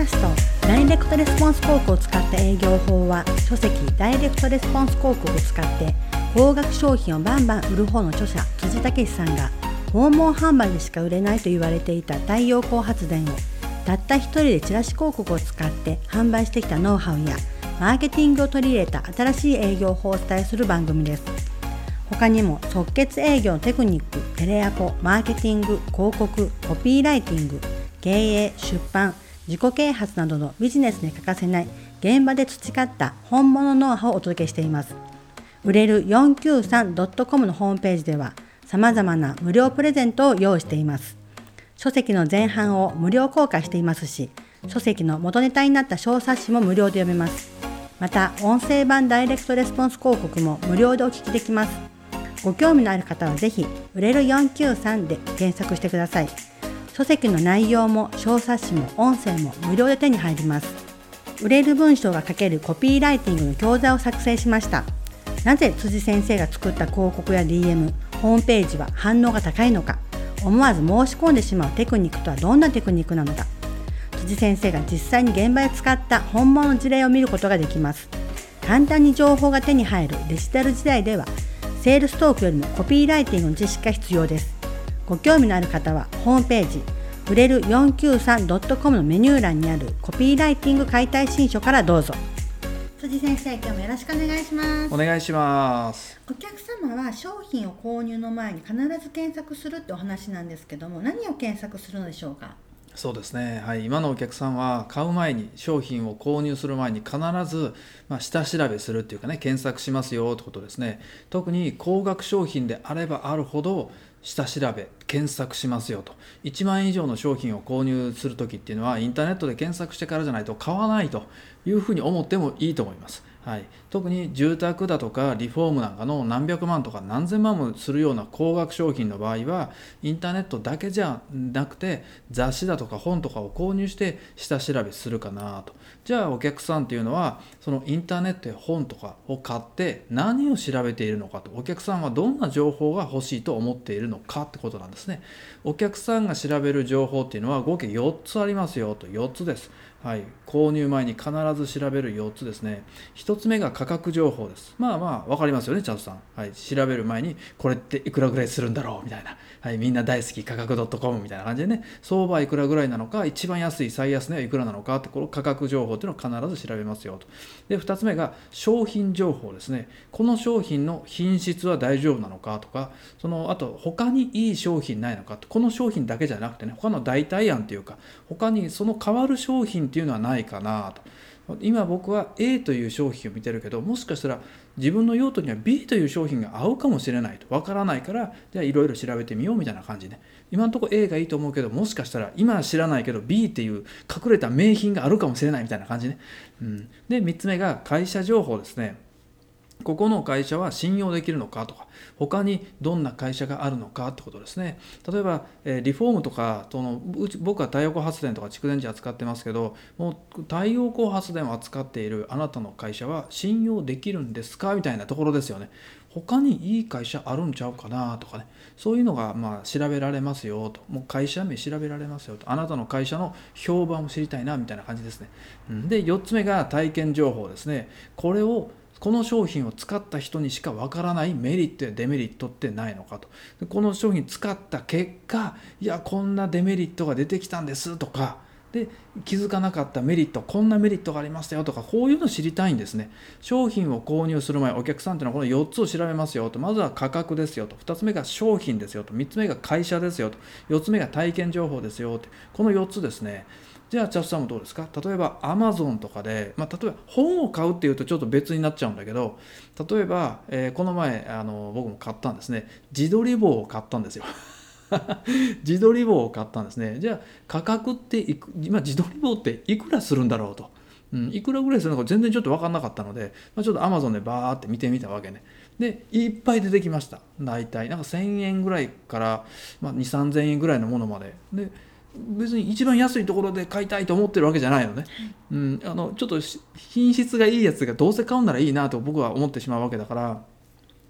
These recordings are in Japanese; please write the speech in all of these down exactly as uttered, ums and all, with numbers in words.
ャストダイレクトレスポンス広告を使った営業法は、書籍ダイレクトレスポンス広告を使って高額商品をバンバン売る方の著者辻武さんが、訪問販売でしか売れないと言われていた太陽光発電をたった一人でチラシ広告を使って販売してきたノウハウやマーケティングを取り入れた新しい営業法をお伝えする番組です。他にも即決営業のテクニック、テレアポ、マーケティング、広告、コピーライティング、経営、出版、自己啓発などのビジネスに欠かせない現場で培った本物ノウハウをお届けしています。売れる よんきゅうさんドットコム のホームページでは様々な無料プレゼントを用意しています。書籍の前半を無料公開していますし、書籍の元ネタになった小冊子も無料で読めます。また音声版ダイレクトレスポンス広告も無料でお聞きできます。ご興味のある方はぜひ売れるよんきゅうさんで検索してください。書籍の内容も小冊子も音声も無料で手に入ります。売れる文章が書けるコピーライティングの教材を作成しました。なぜ辻先生が作った広告や ディーエム、ホームページは反応が高いのか、思わず申し込んでしまうテクニックとはどんなテクニックなのか、辻先生が実際に現場で使った本物の事例を見ることができます。簡単に情報が手に入るデジタル時代では、セールストークよりもコピーライティングの知識が必要です。ご興味のある方はホームページ売れる よんきゅうさんドットコム のメニュー欄にあるコピーライティング解体新書からどうぞ。辻先生、今日もよろしくお願いします。 お願いします。 お客様は商品を購入の前に必ず検索するってお話なんですけども、何を検索するのでしょうか？ そうですね、はい、今のお客さんは買う前に、商品を購入する前に必ず、まあ、下調べするっていうかね、検索しますよってことですね。特に高額商品であればあるほど下調べ検索しますよと。いちまんえん以上の商品を購入するときっていうのはインターネットで検索してからじゃないと買わないというふうに思ってもいいと思います。はい、特に住宅だとかリフォームなんかの何百万とか何千万もするような高額商品の場合は、インターネットだけじゃなくて雑誌だとか本とかを購入して下調べするかなと。じゃあお客さんっていうのはそのインターネットや本とかを買って何を調べているのかと、お客さんはどんな情報が欲しいと思っているのかってことなんですね。お客さんが調べる情報っていうのは合計よっつありますよと。よっつです。はい、購入前に必ず調べるよっつですね。ひとつめが価格情報です。まあまあ分かりますよね、チャンスさん。はい、調べる前にこれっていくらぐらいするんだろうみたいな、はい、みんな大好き価格 .com みたいな感じでね、相場いくらぐらいなのか、一番安い最安値はいくらなのかって、この価格情報っていうのを必ず調べますよと。でふたつめが商品情報ですね。この商品の品質は大丈夫なのかとか、そのあと他にいい商品ないのかと、この商品だけじゃなくてね、他の代替案というか、他にその代わる商品っていうのはないかなと。今僕は A という商品を見てるけど、もしかしたら自分の用途には B という商品が合うかもしれないと、わからないから、じゃあいろいろ調べてみようみたいな感じで、今のところ A がいいと思うけど、もしかしたら今は知らないけど B っていう隠れた名品があるかもしれないみたいな感じね、うん、でみっつめが会社情報ですね。ここの会社は信用できるのかとか、他にどんな会社があるのかってことですね。例えば、えー、リフォームとか、そのうち僕は太陽光発電とか蓄電池扱ってますけど、もう太陽光発電を扱っているあなたの会社は信用できるんですかみたいなところですよね。他にいい会社あるんちゃうかなとかね、そういうのがまあ調べられますよと。もう会社名調べられますよと。あなたの会社の評判を知りたいなみたいな感じですね。でよっつめが体験情報ですね。これをこの商品を使った人にしかわからないメリットやデメリットってないのかと。この商品使った結果、いやこんなデメリットが出てきたんですとか、で気づかなかったメリット、こんなメリットがありましたよとか、こういうのを知りたいんですね。商品を購入する前、お客さんというのはこのよっつを調べますよと。まずは価格ですよと。ふたつめが商品ですよと。みっつめが会社ですよと。よっつめが体験情報ですよと。このよっつですね。じゃあチャスさんもどうですか？例えば Amazon とかで、まあ、例えば本を買うっていうとちょっと別になっちゃうんだけど、例えば、えー、この前あの僕も買ったんですね。自撮り棒を買ったんですよ自撮り棒を買ったんですね。じゃあ価格っていく、今自撮り棒っていくらするんだろうと、うん、いくらぐらいするのか全然ちょっと分かんなかったので、まあ、ちょっと Amazon でバーって見てみたわけね。でいっぱい出てきました。大体なんかせんえんぐらいから、まあ、にせんさんぜんえんぐらいのものまでで、別に一番安いところで買いたいと思ってるわけじゃないのね、うん、あのちょっと品質がいいやつがどうせ買うならいいなと僕は思ってしまうわけだから、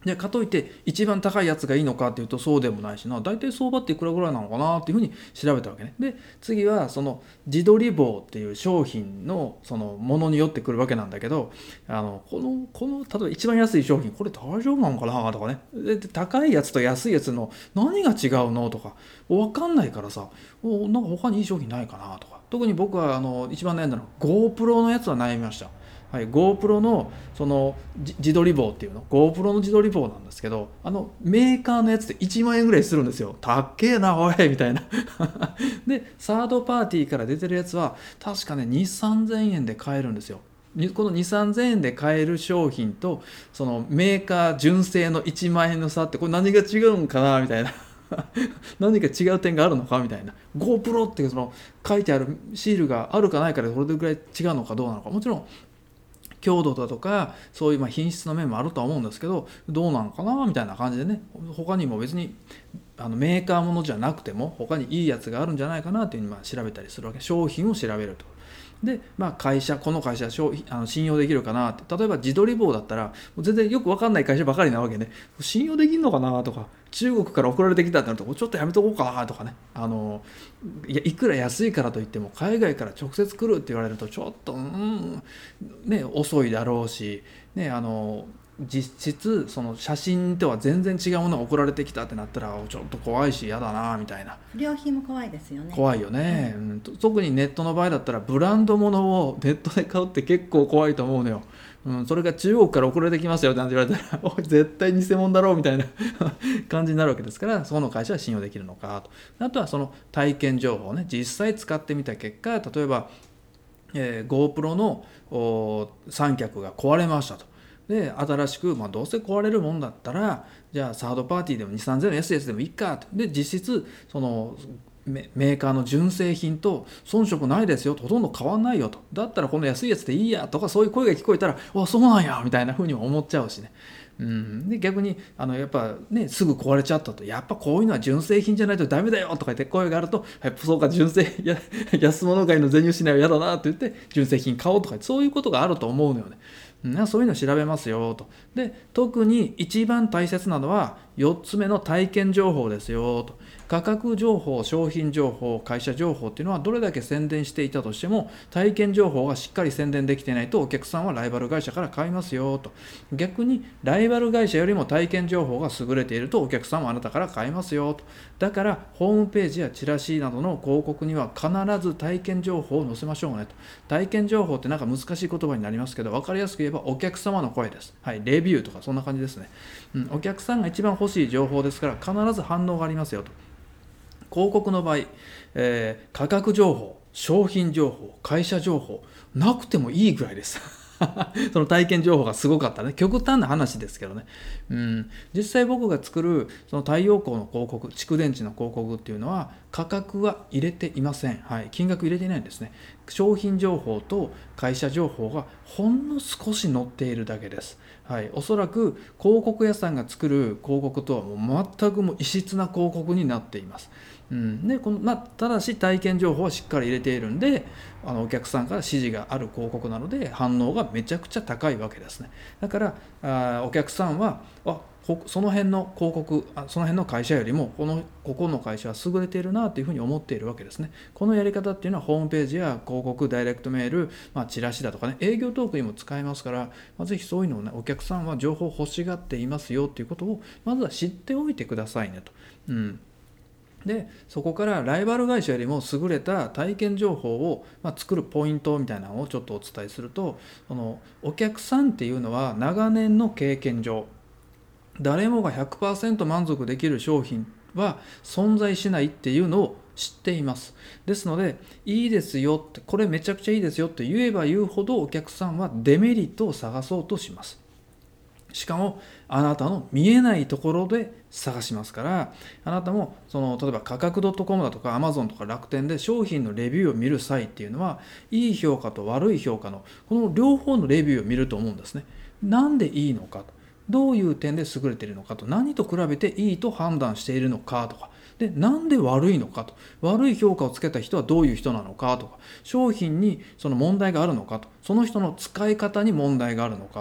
でかといって一番高いやつがいいのかっていうとそうでもないしな、大体相場っていくらぐらいなのかなっていうふうに調べたわけね。で次はその自撮り棒っていう商品のそのものによってくるわけなんだけど、あのこのこの例えば一番安い商品これ大丈夫なのかなとかね、で高いやつと安いやつの何が違うのとか分かんないからさ、おなんか他にいい商品ないかなとか。特に僕はあの一番悩んだのは GoPro のやつは悩みました。はい、GoPro のその自撮り棒っていうの GoPro の自撮り棒なんですけど、あのメーカーのやつでいちまんえんぐらいするんですよ。たっけえなおいみたいなでサードパーティーから出てるやつは確かねにせんさんぜんえんで買えるんですよ。このにせんさんぜんえんで買える商品とそのメーカー純正のいちまんえんの差ってこれ何が違うんかなみたいな何か違う点があるのかみたいな。 GoPro ってその書いてあるシールがあるかないかでこれぐらい違うのかどうなのか、もちろん強度だとかそういうまあ品質の面もあるとは思うんですけど、どうなのかなみたいな感じでね、他にも別にあのメーカーものじゃなくても他にいいやつがあるんじゃないかなっていうふうにまあ調べたりするわけ。商品を調べると。で、まあ、会社この会社商品あの信用できるかなって、例えば自撮り棒だったら全然よく分かんない会社ばかりなわけね。信用できるのかなとか、中国から送られてきたってなるとちょっとやめとこうかなとかね、あの い, やいくら安いからといっても海外から直接来るって言われるとちょっと、うんね、遅いだろうし、ね、あの実質その写真とは全然違うものが送られてきたってなったらちょっと怖いし嫌だなみたいな。 不良品も怖いですよね。 怖いよね、うんうん、特にネットの場合だったらブランド物をネットで買うって結構怖いと思うのよ、うん、それが中国から送られてきますよって言われたらおい絶対偽物だろうみたいな感じになるわけですから、その会社は信用できるのかと。あとはその体験情報ね、実際使ってみた結果、例えば、えー、GoPro の三脚が壊れましたと。で新しく、まあ、どうせ壊れるもんだったらじゃあサードパーティーでもにせんさんぜんえんの安いやつでもいいかと。で実質そのメーカーの純正品と遜色ないですよと、ほとんど変わんないよと、だったらこの安いやつでいいやとかそういう声が聞こえたらわそうなんやみたいな風にも思っちゃうしね。うん、で逆にあのやっぱねすぐ壊れちゃったと、やっぱこういうのは純正品じゃないとダメだよとか言って声があると、やっぱそうか純正や安物買いの全入しないは嫌だなと言って純正品買おうとか、そういうことがあると思うのよね。うん、そういうのを調べますよと。で特に一番大切なのはよっつめの体験情報ですよと。価格情報、商品情報、会社情報っていうのはどれだけ宣伝していたとしても体験情報がしっかり宣伝できていないとお客さんはライバル会社から買いますよと。逆にライバル会社よりも体験情報が優れているとお客さんはあなたから買いますよと。だからホームページやチラシなどの広告には必ず体験情報を載せましょうねと。体験情報ってなんか難しい言葉になりますけど、分かりやすく言えばお客様の声です。はい、レビューとかそんな感じですね。うん、お客さんが一番欲しい情報ですから必ず反応がありますよと。広告の場合、えー、価格情報、商品情報、会社情報なくてもいいぐらいですその体験情報がすごかったね。極端な話ですけどね、うん、実際僕が作るその太陽光の広告、蓄電池の広告っていうのは価格は入れていません、はい、金額入れていないんですね。商品情報と会社情報がほんの少し載っているだけです、はい、おそらく広告屋さんが作る広告とはもう全くもう異質な広告になっています。うん、でこのまあ、ただし体験情報はしっかり入れているんで、あのお客さんから指示がある広告なので反応がめちゃくちゃ高いわけですね。だからあお客さんはあその辺の広告あその辺の会社よりもこのここの会社は優れているなというふうに思っているわけですね。このやり方っていうのはホームページや広告、ダイレクトメール、まあ、チラシだとかね、営業トークにも使えますから、まあ、ぜひそういうのをね、お客さんは情報を欲しがっていますよということをまずは知っておいてくださいねと。うんでそこからライバル会社よりも優れた体験情報を、まあ、作るポイントみたいなのをちょっとお伝えすると、そのお客さんっていうのは長年の経験上誰もが ひゃくパーセント 満足できる商品は存在しないっていうのを知っています。ですのでいいですよって、これめちゃくちゃいいですよって言えば言うほどお客さんはデメリットを探そうとします。しかもあなたの見えないところで探しますから、あなたもその例えば価格 .com だとか Amazon とか楽天で商品のレビューを見る際っていうのは、いい評価と悪い評価のこの両方のレビューを見ると思うんですね。なんでいいのかと、どういう点で優れているのかと、何と比べていいと判断しているのかとか、でなんで悪いのかと、悪い評価をつけた人はどういう人なのかとか、商品にその問題があるのかと、その人の使い方に問題があるのかと、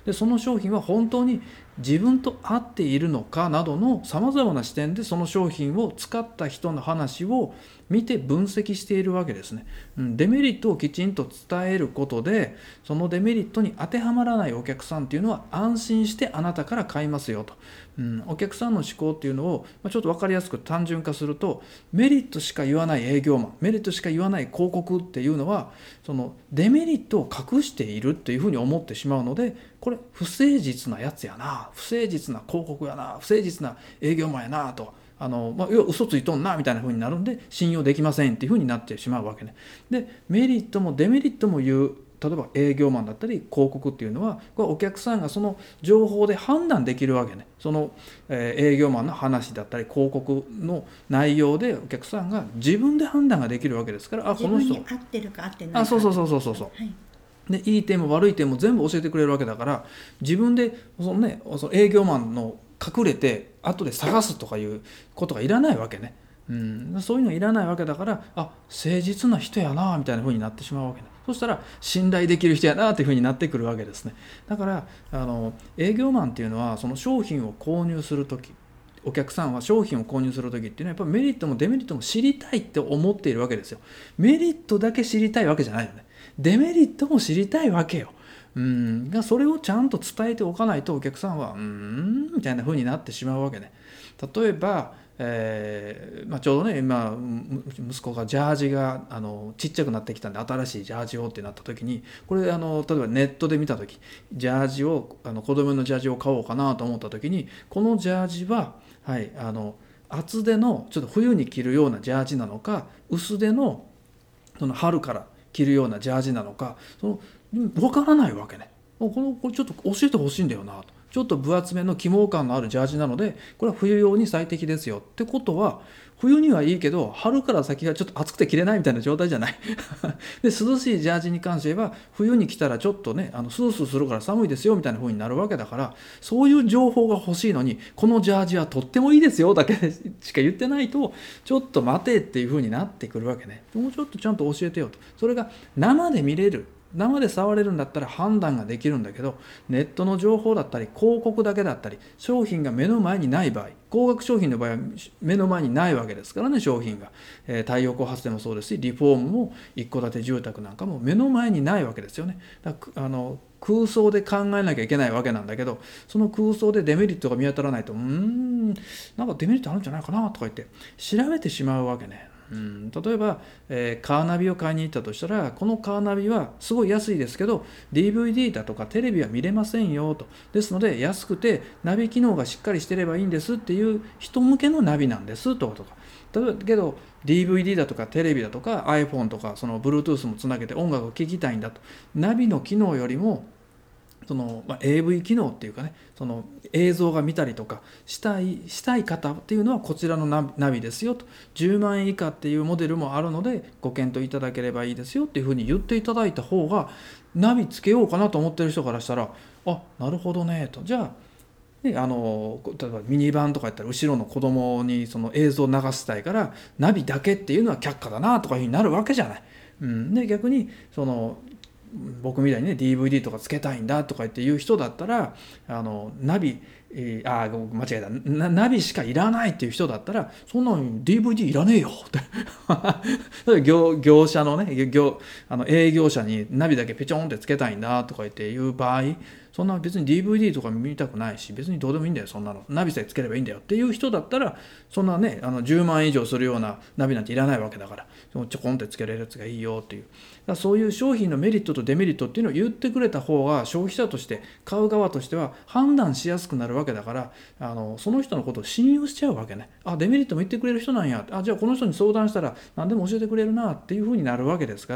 でその商品は本当に自分と合っているのかなどのさまざまな視点でその商品を使った人の話を見て分析しているわけですね。うん、デメリットをきちんと伝えることでそのデメリットに当てはまらないお客さんっていうのは安心してあなたから買いますよと。うん、お客さんの思考っていうのをちょっと分かりやすく単純化すると、メリットしか言わない営業マン、メリットしか言わない広告っていうのはそのデメリットを隠しているっていうふうに思ってしまうので、これ不誠実なやつやな、不誠実な広告やな、不誠実な営業マンやなと、あの、まあ、要は嘘ついとんなみたいな風になるんで信用できませんっていう風になってしまうわけね。でメリットもデメリットも言う、例えば営業マンだったり広告っていうのはこれお客さんがその情報で判断できるわけね。その、えー営業マンの話だったり広告の内容でお客さんが自分で判断ができるわけですから、あこの人自分に合ってるか合ってないか、 あそうそうそうそうそうそう、 はいでいい点も悪い点も全部教えてくれるわけだから、自分でその、ね、その営業マンの隠れて後で探すとかいうことがいらないわけね。うん、そういうのいらないわけだから、あ誠実な人やなみたいな風になってしまうわけね。そしたら信頼できる人やなという風になってくるわけですね。だからあの営業マンっていうのはその商品を購入するとき、お客さんは商品を購入するときっていうのはやっぱメリットもデメリットも知りたいって思っているわけですよ。メリットだけ知りたいわけじゃないよね。デメリットも知りたいわけよ。うんがそれをちゃんと伝えておかないとお客さんはうーんみたいな風になってしまうわけね。例えば、えーまあ、ちょうどね今息子がジャージがあのちっちゃくなってきたんで新しいジャージをってなった時に、これあの例えばネットで見た時ジャージをあの子供のジャージを買おうかなと思った時に、このジャージは、はい、あの厚手のちょっと冬に着るようなジャージなのか、薄手のその春から着るようなジャージなのか、その分からないわけね。このこれちょっと教えてほしいんだよなと。ちょっと分厚めの起毛感のあるジャージなのでこれは冬用に最適ですよってことは、冬にはいいけど春から先がちょっと暑くて着れないみたいな状態じゃないで涼しいジャージに関しては冬に着たらちょっとねあのスースーするから寒いですよみたいな風になるわけだから、そういう情報が欲しいのにこのジャージはとってもいいですよだけしか言ってないと、ちょっと待てっていう風になってくるわけね。もうちょっとちゃんと教えてよと。それが生で見れる、生で触れるんだったら判断ができるんだけど、ネットの情報だったり広告だけだったり商品が目の前にない場合、高額商品の場合は目の前にないわけですからね。商品が、えー、太陽光発電もそうですしリフォームも一戸建て住宅なんかも目の前にないわけですよね。だからあの空想で考えなきゃいけないわけなんだけど、その空想でデメリットが見当たらないと、うーんなんかデメリットあるんじゃないかなとか言って調べてしまうわけね。うん、例えば、えー、カーナビを買いに行ったとしたら、このカーナビはすごい安いですけど ディーブイディー だとかテレビは見れませんよと。ですので安くてナビ機能がしっかりしてればいいんですっていう人向けのナビなんですとかとか。例えばけど ディーブイディー だとかテレビだとか iPhone とかその Bluetooth もつなげて音楽を聴きたいんだと。ナビの機能よりもその、まあ、エーブイ 機能っていうかね、その映像が見たりとかしたい、したい方っていうのはこちらのナビ、ナビですよと。じゅうまんえん以下っていうモデルもあるのでご検討いただければいいですよっていうふうに言っていただいた方が、ナビつけようかなと思ってる人からしたら、あなるほどねと。じゃあであの例えばミニバンとかやったら後ろの子供にその映像を流したいからナビだけっていうのは却下だなとかいうふうになるわけじゃない。うん、で逆にその僕みたいにね ディーブイディー とかつけたいんだとか言って言う人だったら、あのナビ、えー、あ間違えたナ、ナビしかいらないっていう人だったら、そんなの ディーブイディー いらねえよって業, 業者のね業あの営業者にナビだけペチョンってつけたいんだとか言って言う場合、そんな別に ディーブイディー とか見たくないし別にどうでもいいんだよそんなの、ナビさえつければいいんだよっていう人だったら、そんなねあのじゅうまんえん以上するようなナビなんていらないわけだから、ちょこんってつけれるやつがいいよっていう。だからそういう商品のメリットとデメリットっていうのを言ってくれた方が消費者として買う側としては判断しやすくなるわけだから、あのその人のことを信用しちゃうわけね。あデメリットも言ってくれる人なんや、あじゃあこの人に相談したら何でも教えてくれるなっていうふうになるわけですから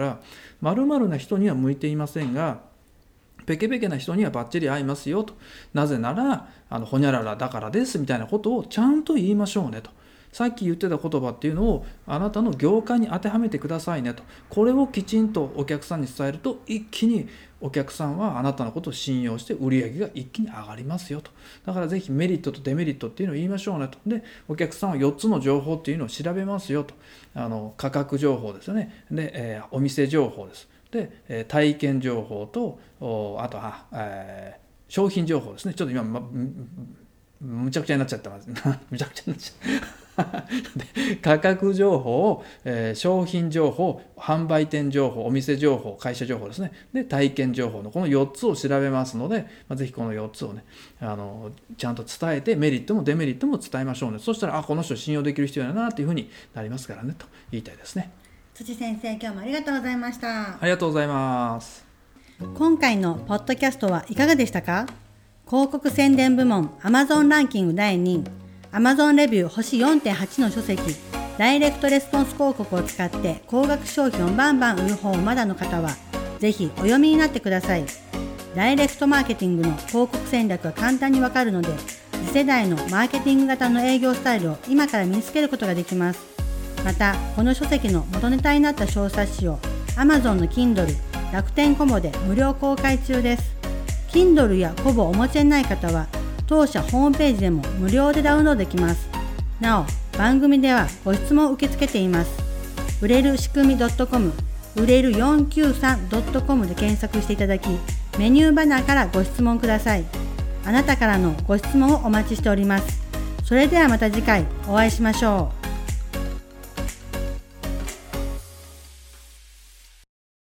、〇〇な人には向いていませんがペケペケな人にはバッチリ合いますよと。なぜならあのホニャララだからですみたいなことをちゃんと言いましょうねと。さっき言ってた言葉っていうのをあなたの業界に当てはめてくださいねと。これをきちんとお客さんに伝えると一気にお客さんはあなたのことを信用して売り上げが一気に上がりますよと。だからぜひメリットとデメリットっていうのを言いましょうねと。でお客さんはよっつの情報っていうのを調べますよと。あの価格情報ですよね。で、えー、お店情報です。で体験情報とあとは、えー商品情報ですね。ちょっと今、ま、むちゃくちゃになっちゃったむちゃくちゃになっちゃったで価格情報、えー、商品情報、販売店情報、お店情報、会社情報ですね。で、体験情報のこのよっつを調べますので、まあ、ぜひこのよっつをね、あのちゃんと伝えて、メリットもデメリットも伝えましょうね。そしたら、あ、この人信用できる人やなというふうになりますからねと言いたいですね。 辻先生、今日もありがとうございました。 ありがとうございます。 今回のポッドキャストはいかがでしたか？広告宣伝部門 Amazon ランキングだいにい、Amazon レビュー星 よんてんはち の書籍、ダイレクトレスポンス広告を使って高額商品をバンバン売る本をまだの方は、ぜひお読みになってください。ダイレクトマーケティングの広告戦略が簡単にわかるので、次世代のマーケティング型の営業スタイルを今から身につけることができます。また、この書籍の元ネタになった小冊子を Amazon の Kindle、楽天コボで無料公開中です。Kindle やコボをお持ちでない方は、当社ホームページでも無料でダウンロードできます。なお、番組ではご質問を受け付けています。売れる仕組み .com、売れる よんきゅうさん .com で検索していただき、メニューバナーからご質問ください。あなたからのご質問をお待ちしております。それではまた次回お会いしましょう。